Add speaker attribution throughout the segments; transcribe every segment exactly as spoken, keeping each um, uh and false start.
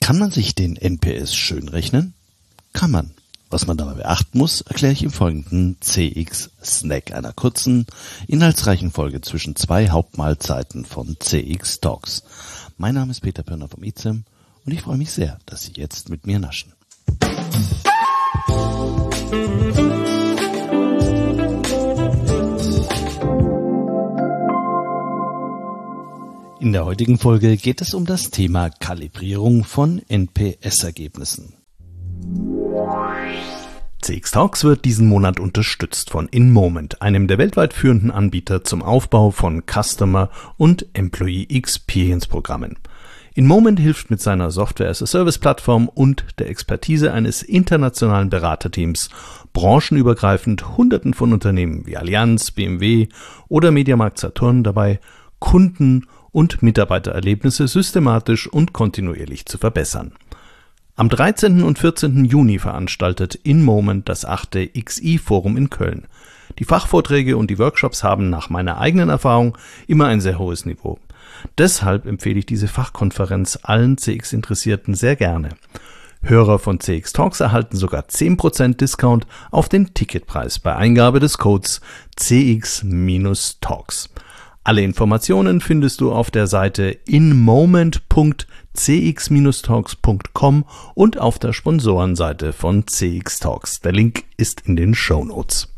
Speaker 1: Kann man sich den N P S schönrechnen? Kann man. Was man dabei beachten muss, erkläre ich im folgenden C X Snack, einer kurzen, inhaltsreichen Folge zwischen zwei Hauptmahlzeiten von C X Talks. Mein Name ist Peter Pirner vom I Z E M und ich freue mich sehr, dass Sie jetzt mit mir naschen. In der heutigen Folge geht es um das Thema Kalibrierung von N P S-Ergebnissen. C X Talks wird diesen Monat unterstützt von InMoment, einem der weltweit führenden Anbieter zum Aufbau von Customer- und Employee Experience-Programmen. InMoment hilft mit seiner Software-as-a-Service-Plattform und der Expertise eines internationalen Beraterteams branchenübergreifend Hunderten von Unternehmen wie Allianz, B M W oder Mediamarkt Saturn dabei, Kunden- und Mitarbeitererlebnisse systematisch und kontinuierlich zu verbessern. Am dreizehnten und vierzehnten Juni veranstaltet InMoment das achte X I-Forum in Köln. Die Fachvorträge und die Workshops haben nach meiner eigenen Erfahrung immer ein sehr hohes Niveau. Deshalb empfehle ich diese Fachkonferenz allen C X-Interessierten sehr gerne. Hörer von C X Talks erhalten sogar zehn Prozent Discount auf den Ticketpreis bei Eingabe des Codes C X Talks. Alle Informationen findest du auf der Seite inmoment punkt c x talks punkt com und auf der Sponsorenseite von C X Talks. Der Link ist in den Shownotes.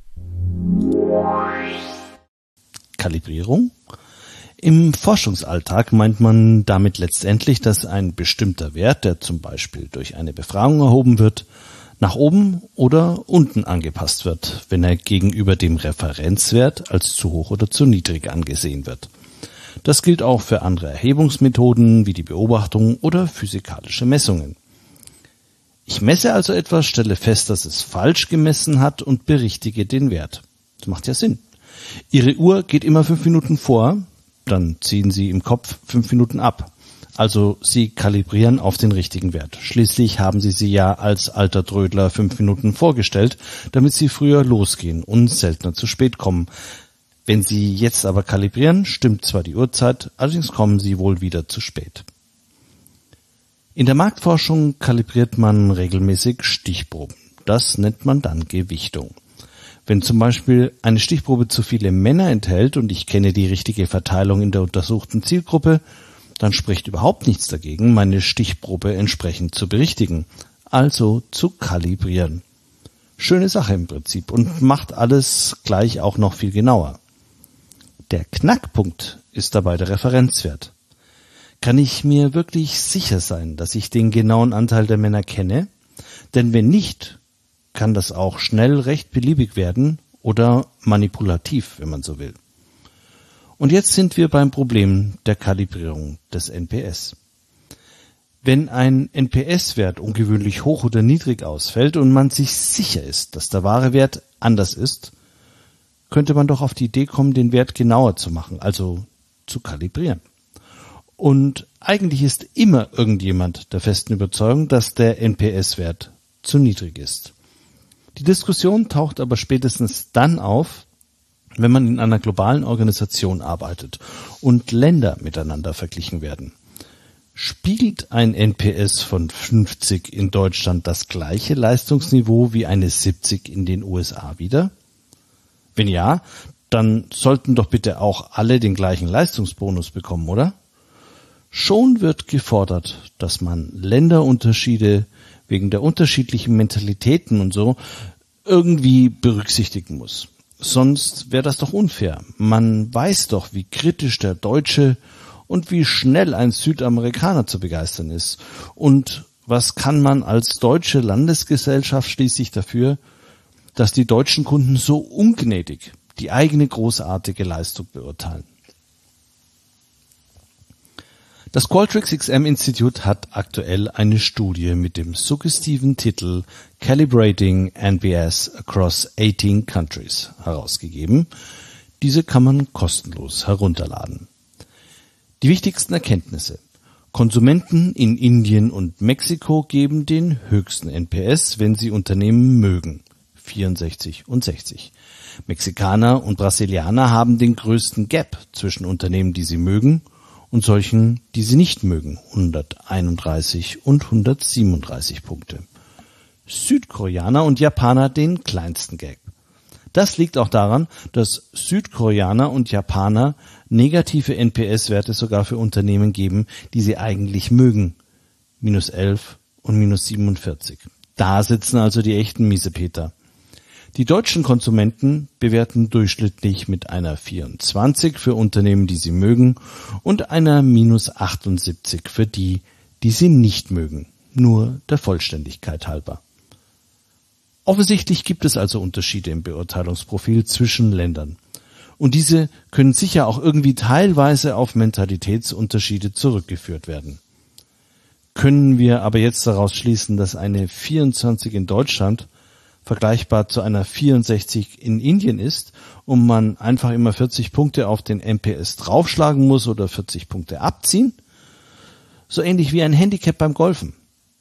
Speaker 1: Kalibrierung? Im Forschungsalltag meint man damit letztendlich, dass ein bestimmter Wert, der zum Beispiel durch eine Befragung erhoben wird, nach oben oder unten angepasst wird, wenn er gegenüber dem Referenzwert als zu hoch oder zu niedrig angesehen wird. Das gilt auch für andere Erhebungsmethoden wie die Beobachtung oder physikalische Messungen. Ich messe also etwas, stelle fest, dass es falsch gemessen hat und berichtige den Wert. Das macht ja Sinn. Ihre Uhr geht immer fünf Minuten vor, dann ziehen Sie im Kopf fünf Minuten ab. Also Sie kalibrieren auf den richtigen Wert. Schließlich haben Sie sie ja als alter Trödler fünf Minuten vorgestellt, damit Sie früher losgehen und seltener zu spät kommen. Wenn Sie jetzt aber kalibrieren, stimmt zwar die Uhrzeit, allerdings kommen Sie wohl wieder zu spät. In der Marktforschung kalibriert man regelmäßig Stichproben. Das nennt man dann Gewichtung. Wenn zum Beispiel eine Stichprobe zu viele Männer enthält und ich kenne die richtige Verteilung in der untersuchten Zielgruppe, dann spricht überhaupt nichts dagegen, meine Stichprobe entsprechend zu berichtigen, also zu kalibrieren. Schöne Sache im Prinzip und macht alles gleich auch noch viel genauer. Der Knackpunkt ist dabei der Referenzwert. Kann ich mir wirklich sicher sein, dass ich den genauen Anteil der Männer kenne? Denn wenn nicht, kann das auch schnell recht beliebig werden oder manipulativ, wenn man so will. Und jetzt sind wir beim Problem der Kalibrierung des N P S. Wenn ein N P S-Wert ungewöhnlich hoch oder niedrig ausfällt und man sich sicher ist, dass der wahre Wert anders ist, könnte man doch auf die Idee kommen, den Wert genauer zu machen, also zu kalibrieren. Und eigentlich ist immer irgendjemand der festen Überzeugung, dass der N P S-Wert zu niedrig ist. Die Diskussion taucht aber spätestens dann auf, wenn man in einer globalen Organisation arbeitet und Länder miteinander verglichen werden. Spiegelt ein N P S von fünfzig in Deutschland das gleiche Leistungsniveau wie eine siebzig in den U S A wider? Wenn ja, dann sollten doch bitte auch alle den gleichen Leistungsbonus bekommen, oder? Schon wird gefordert, dass man Länderunterschiede wegen der unterschiedlichen Mentalitäten und so irgendwie berücksichtigen muss. Sonst wäre das doch unfair. Man weiß doch, wie kritisch der Deutsche und wie schnell ein Südamerikaner zu begeistern ist. Und was kann man als deutsche Landesgesellschaft schließlich dafür, dass die deutschen Kunden so ungnädig die eigene großartige Leistung beurteilen? Das Qualtrics X M Institute hat aktuell eine Studie mit dem suggestiven Titel Calibrating N P S Across achtzehn Countries herausgegeben. Diese kann man kostenlos herunterladen. Die wichtigsten Erkenntnisse. Konsumenten in Indien und Mexiko geben den höchsten N P S, wenn sie Unternehmen mögen, vierundsechzig und sechzig. Mexikaner und Brasilianer haben den größten Gap zwischen Unternehmen, die sie mögen, und solchen, die sie nicht mögen, hunderteinunddreißig und hundertsiebenunddreißig Punkte. Südkoreaner und Japaner den kleinsten Gap. Das liegt auch daran, dass Südkoreaner und Japaner negative N P S-Werte sogar für Unternehmen geben, die sie eigentlich mögen. minus elf und minus siebenundvierzig. Da sitzen also die echten Miesepeter. Die deutschen Konsumenten bewerten durchschnittlich mit einer vierundzwanzig für Unternehmen, die sie mögen, und einer minus achtundsiebzig für die, die sie nicht mögen. Nur der Vollständigkeit halber. Offensichtlich gibt es also Unterschiede im Beurteilungsprofil zwischen Ländern. Und diese können sicher auch irgendwie teilweise auf Mentalitätsunterschiede zurückgeführt werden. Können wir aber jetzt daraus schließen, dass eine vierundzwanzig in Deutschland vergleichbar zu einer vierundsechzig in Indien ist und man einfach immer vierzig Punkte auf den N P S draufschlagen muss oder vierzig Punkte abziehen? So ähnlich wie ein Handicap beim Golfen.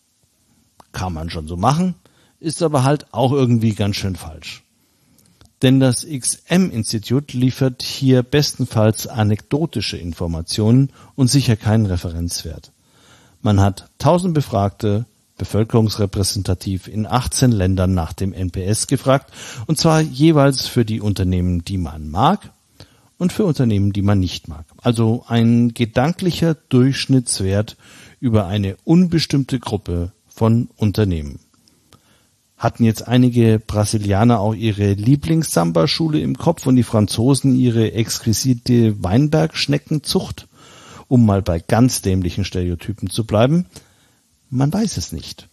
Speaker 1: Kann man schon so machen, ist aber halt auch irgendwie ganz schön falsch. Denn das X M-Institut liefert hier bestenfalls anekdotische Informationen und sicher keinen Referenzwert. Man hat tausend Befragte, bevölkerungsrepräsentativ in achtzehn Ländern nach dem N P S gefragt, und zwar jeweils für die Unternehmen, die man mag und für Unternehmen, die man nicht mag. Also ein gedanklicher Durchschnittswert über eine unbestimmte Gruppe von Unternehmen. Hatten jetzt einige Brasilianer auch ihre Lieblings-Samba-Schule im Kopf und die Franzosen ihre exquisite Weinbergschneckenzucht, um mal bei ganz dämlichen Stereotypen zu bleiben? Man weiß es nicht.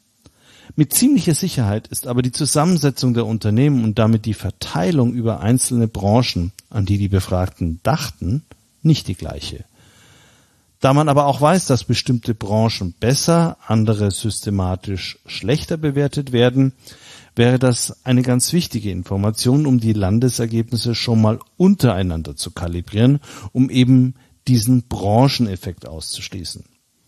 Speaker 1: Mit ziemlicher Sicherheit ist aber die Zusammensetzung der Unternehmen und damit die Verteilung über einzelne Branchen, an die die Befragten dachten, nicht die gleiche. Da man aber auch weiß, dass bestimmte Branchen besser, andere systematisch schlechter bewertet werden, wäre das eine ganz wichtige Information, um die Landesergebnisse schon mal untereinander zu kalibrieren, um eben diesen Brancheneffekt auszuschließen.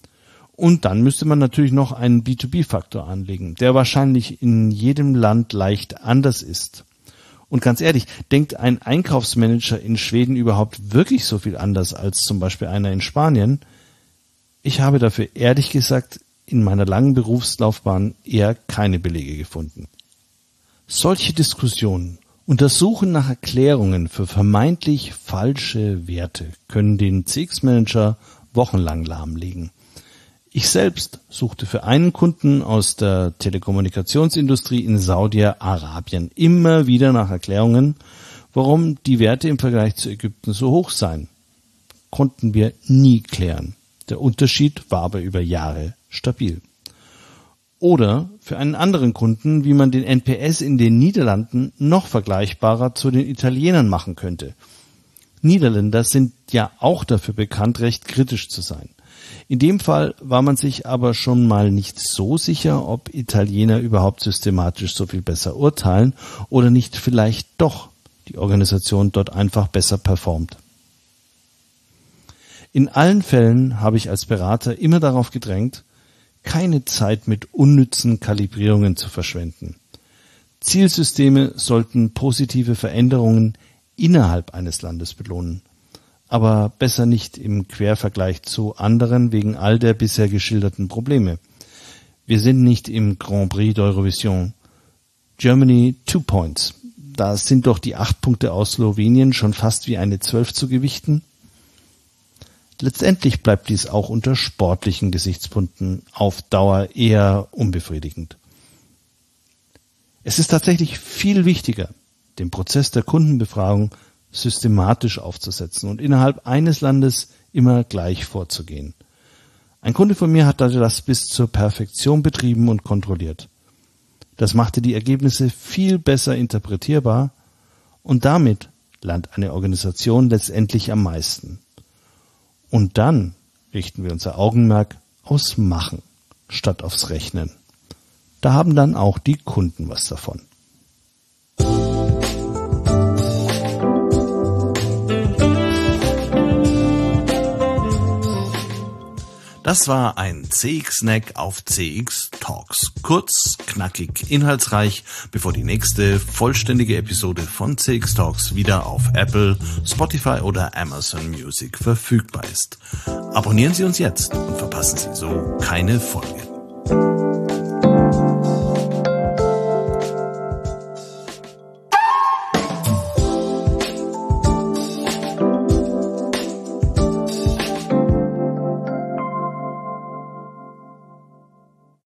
Speaker 1: Und dann müsste man natürlich noch einen B zwei B-Faktor anlegen, der wahrscheinlich in jedem Land leicht anders ist. Und ganz ehrlich, denkt ein Einkaufsmanager in Schweden überhaupt wirklich so viel anders als zum Beispiel einer in Spanien? Ich habe dafür ehrlich gesagt in meiner langen Berufslaufbahn eher keine Belege gefunden. Solche Diskussionen und das Suchen nach Erklärungen für vermeintlich falsche Werte können den C X-Manager wochenlang lahmlegen. Ich selbst suchte für einen Kunden aus der Telekommunikationsindustrie in Saudi-Arabien immer wieder nach Erklärungen, warum die Werte im Vergleich zu Ägypten so hoch seien. Konnten wir nie klären. Der Unterschied war aber über Jahre stabil. Oder für einen anderen Kunden, wie man den N P S in den Niederlanden noch vergleichbarer zu den Italienern machen könnte. Niederländer sind ja auch dafür bekannt, recht kritisch zu sein. In dem Fall war man sich aber schon mal nicht so sicher, ob Italiener überhaupt systematisch so viel besser urteilen oder nicht vielleicht doch die Organisation dort einfach besser performt. In allen Fällen habe ich als Berater immer darauf gedrängt, keine Zeit mit unnützen Kalibrierungen zu verschwenden. Zielsysteme sollten positive Veränderungen innerhalb eines Landes belohnen, aber besser nicht im Quervergleich zu anderen wegen all der bisher geschilderten Probleme. Wir sind nicht im Grand Prix d'Eurovision. Germany two points. Da sind doch die acht Punkte aus Slowenien schon fast wie eine zwölf zu gewichten. Letztendlich bleibt dies auch unter sportlichen Gesichtspunkten auf Dauer eher unbefriedigend. Es ist tatsächlich viel wichtiger, den Prozess der Kundenbefragung systematisch aufzusetzen und innerhalb eines Landes immer gleich vorzugehen. Ein Kunde von mir hat das bis zur Perfektion betrieben und kontrolliert. Das machte die Ergebnisse viel besser interpretierbar und damit lernt eine Organisation letztendlich am meisten. Und dann richten wir unser Augenmerk aufs Machen statt aufs Rechnen. Da haben dann auch die Kunden was davon. Das war ein C X-Snack auf C X Talks. Kurz, knackig, inhaltsreich, bevor die nächste vollständige Episode von C X Talks wieder auf Apple, Spotify oder Amazon Music verfügbar ist. Abonnieren Sie uns jetzt und verpassen Sie so keine Folge.